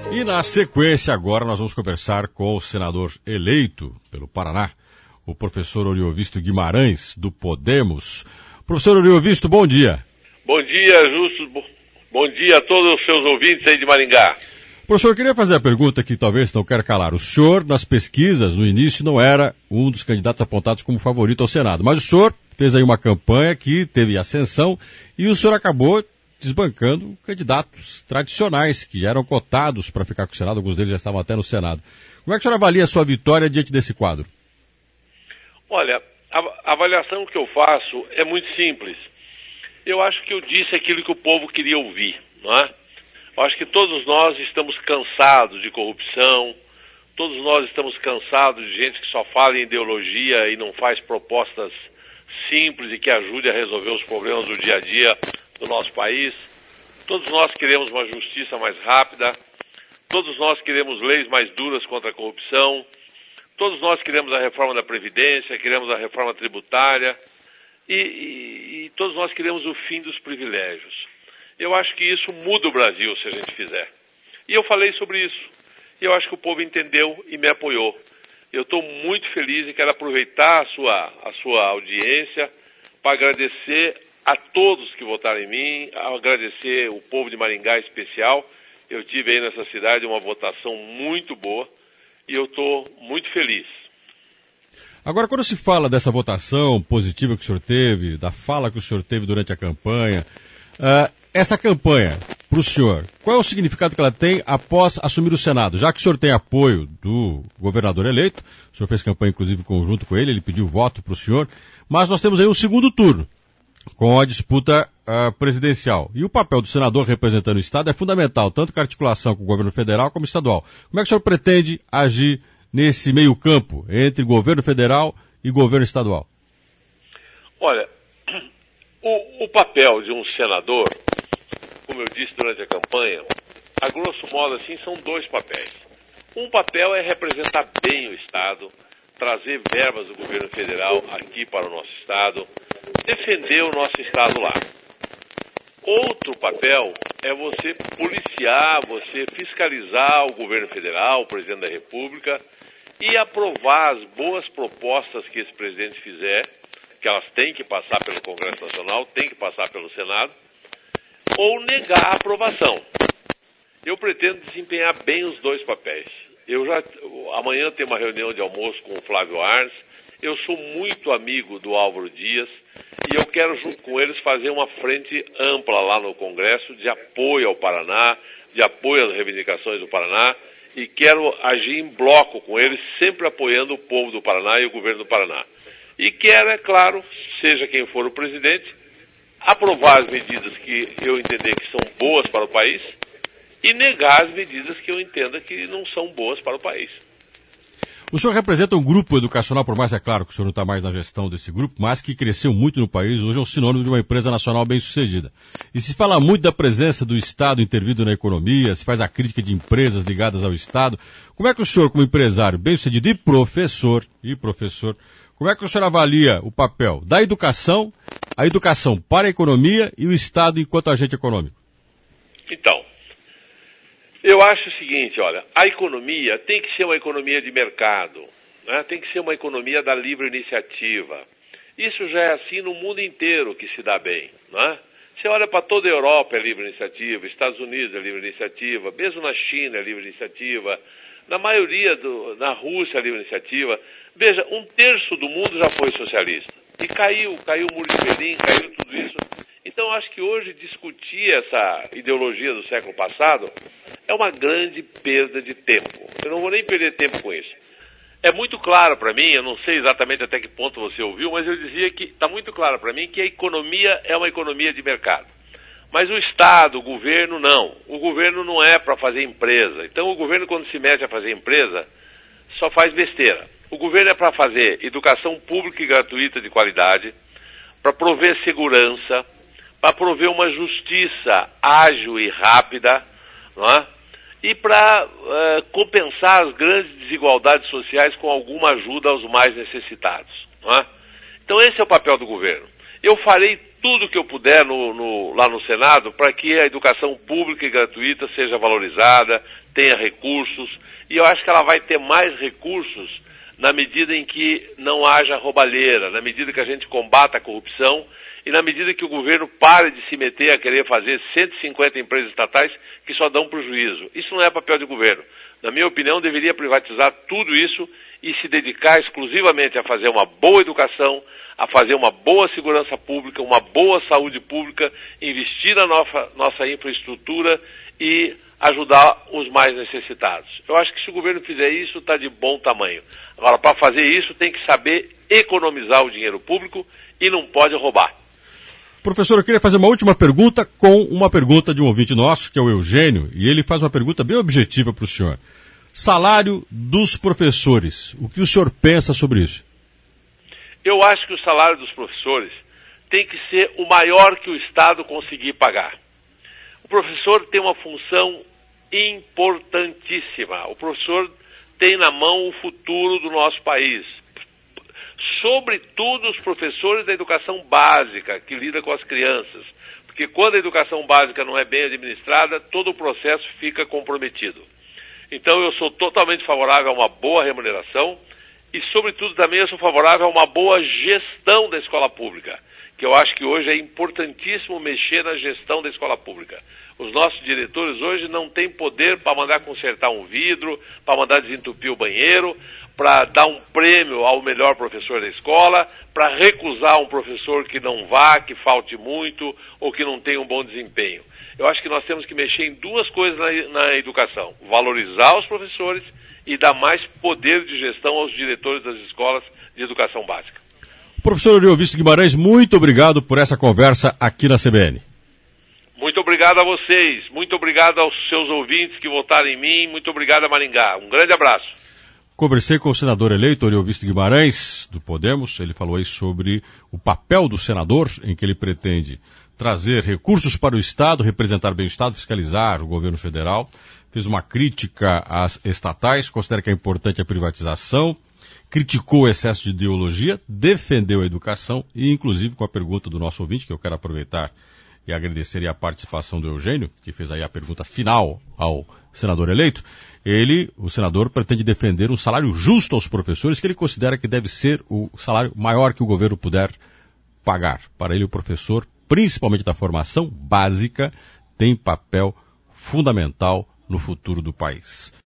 E na sequência agora nós vamos conversar com o senador eleito pelo Paraná, o professor Oriovisto Guimarães, do Podemos. Professor Oriovisto, bom dia. Bom dia, Justo. Bom dia a todos os seus ouvintes aí de Maringá. Professor, eu queria fazer a pergunta que talvez não quero calar. O senhor, nas pesquisas, no início, não era um dos candidatos apontados como favorito ao Senado, mas o senhor fez aí uma campanha que teve ascensão e o senhor acabou desbancando candidatos tradicionais que eram cotados para ficar com o Senado, alguns deles já estavam até no Senado. Como é que o senhor avalia a sua vitória diante desse quadro? Olha, a avaliação que eu faço é muito simples. Eu acho que eu disse aquilo que o povo queria ouvir, não é? Eu acho que todos nós estamos cansados de corrupção, todos nós estamos cansados de gente que só fala em ideologia e não faz propostas simples e que ajude a resolver os problemas do dia a dia do nosso país. Todos nós queremos uma justiça mais rápida, todos nós queremos leis mais duras contra a corrupção, todos nós queremos a reforma da Previdência, queremos a reforma tributária e todos nós queremos o fim dos privilégios. Eu acho que isso muda o Brasil se a gente fizer. E eu falei sobre isso. E eu acho que o povo entendeu e me apoiou. Eu estou muito feliz e quero aproveitar a sua audiência para agradecer a todos que votaram em mim, agradecer o povo de Maringá em especial. Eu tive aí nessa cidade uma votação muito boa e eu estou muito feliz. Agora, quando se fala dessa votação positiva que o senhor teve, da fala que o senhor teve durante a campanha, essa campanha, para o senhor, qual é o significado que ela tem após assumir o Senado? Já que o senhor tem apoio do governador eleito, o senhor fez campanha inclusive conjunto com ele pediu voto para o senhor, mas nós temos aí um segundo turno, com a disputa presidencial. E o papel do senador representando o Estado é fundamental, tanto com a articulação com o governo federal como estadual. Como é que o senhor pretende agir nesse meio campo, entre governo federal e governo estadual? Olha, o papel de um senador, como eu disse durante a campanha, a grosso modo assim, são dois papéis. Um papel é representar bem o Estado, trazer verbas do governo federal aqui para o nosso Estado, defender o nosso Estado lá. Outro papel é você policiar, você fiscalizar o governo federal, o presidente da República, e aprovar as boas propostas que esse presidente fizer, que elas têm que passar pelo Congresso Nacional, têm que passar pelo Senado, ou negar a aprovação. Eu pretendo desempenhar bem os dois papéis. Amanhã tem uma reunião de almoço com o Flávio Arnes. Eu sou muito amigo do Álvaro Dias e eu quero, junto com eles, fazer uma frente ampla lá no Congresso de apoio ao Paraná, de apoio às reivindicações do Paraná, e quero agir em bloco com eles, sempre apoiando o povo do Paraná e o governo do Paraná. E quero, é claro, seja quem for o presidente, aprovar as medidas que eu entender que são boas para o país e negar as medidas que eu entenda que não são boas para o país. O senhor representa um grupo educacional, por mais é claro que o senhor não está mais na gestão desse grupo, mas que cresceu muito no país, hoje é um sinônimo de uma empresa nacional bem-sucedida. E se fala muito da presença do Estado intervindo na economia, se faz a crítica de empresas ligadas ao Estado. Como é que o senhor, como empresário bem-sucedido e professor, como é que o senhor avalia o papel da educação, a educação para a economia e o Estado enquanto agente econômico? Então, eu acho o seguinte, olha, a economia tem que ser uma economia de mercado, né? Tem que ser uma economia da livre iniciativa. Isso já é assim no mundo inteiro que se dá bem, né? Você olha para toda a Europa é livre iniciativa, Estados Unidos é livre iniciativa, mesmo na China é livre iniciativa, na maioria, na Rússia é livre iniciativa. Veja, 1/3 do mundo já foi socialista. E caiu o Muro de Berlim, caiu tudo isso. Então, eu acho que hoje discutir essa ideologia do século passado é uma grande perda de tempo. Eu não vou nem perder tempo com isso. É muito claro para mim, eu não sei exatamente até que ponto você ouviu, mas eu dizia que está muito claro para mim que a economia é uma economia de mercado. Mas o Estado, o governo, não. O governo não é para fazer empresa. Então, o governo, quando se mete a fazer empresa, só faz besteira. O governo é para fazer educação pública e gratuita de qualidade, para prover segurança, para prover uma justiça ágil e rápida, não é? E para compensar as grandes desigualdades sociais com alguma ajuda aos mais necessitados, não é? Então esse é o papel do governo. Eu farei tudo que eu puder lá no Senado para que a educação pública e gratuita seja valorizada, tenha recursos, e eu acho que ela vai ter mais recursos na medida em que não haja roubalheira, na medida que a gente combata a corrupção e na medida que o governo pare de se meter a querer fazer 150 empresas estatais que só dão prejuízo. Isso não é papel de governo. Na minha opinião, deveria privatizar tudo isso e se dedicar exclusivamente a fazer uma boa educação, a fazer uma boa segurança pública, uma boa saúde pública, investir na nossa infraestrutura e ajudar os mais necessitados. Eu acho que se o governo fizer isso, está de bom tamanho. Agora, para fazer isso, tem que saber economizar o dinheiro público e não pode roubar. Professor, eu queria fazer uma última pergunta com uma pergunta de um ouvinte nosso, que é o Eugênio, e ele faz uma pergunta bem objetiva para o senhor. Salário dos professores, o que o senhor pensa sobre isso? Eu acho que o salário dos professores tem que ser o maior que o Estado conseguir pagar. O professor tem uma função importantíssima. O professor tem na mão o futuro do nosso país. Sobretudo os professores da educação básica, que lidam com as crianças. Porque quando a educação básica não é bem administrada, todo o processo fica comprometido. Então eu sou totalmente favorável a uma boa remuneração e, sobretudo, também eu sou favorável a uma boa gestão da escola pública, que eu acho que hoje é importantíssimo mexer na gestão da escola pública. Os nossos diretores hoje não têm poder para mandar consertar um vidro, para mandar desentupir o banheiro, para dar um prêmio ao melhor professor da escola, para recusar um professor que não vá, que falte muito ou que não tenha um bom desempenho. Eu acho que nós temos que mexer em duas coisas na educação: valorizar os professores e dar mais poder de gestão aos diretores das escolas de educação básica. Professor Ariovisto Guimarães, muito obrigado por essa conversa aqui na CBN. Muito obrigado a vocês, muito obrigado aos seus ouvintes que votaram em mim, muito obrigado a Maringá. Um grande abraço. Conversei com o senador eleito Ariovisto Guimarães, do Podemos. Ele falou aí sobre o papel do senador, em que ele pretende trazer recursos para o Estado, representar bem o Estado, fiscalizar o governo federal. Fez uma crítica às estatais, considera que é importante a privatização, criticou o excesso de ideologia, defendeu a educação e, inclusive, com a pergunta do nosso ouvinte, que eu quero aproveitar e agradecer a participação do Eugênio, que fez aí a pergunta final ao senador eleito, o senador, pretende defender um salário justo aos professores, que ele considera que deve ser o salário maior que o governo puder pagar. Para ele, o professor, principalmente da formação básica, tem papel fundamental no futuro do país.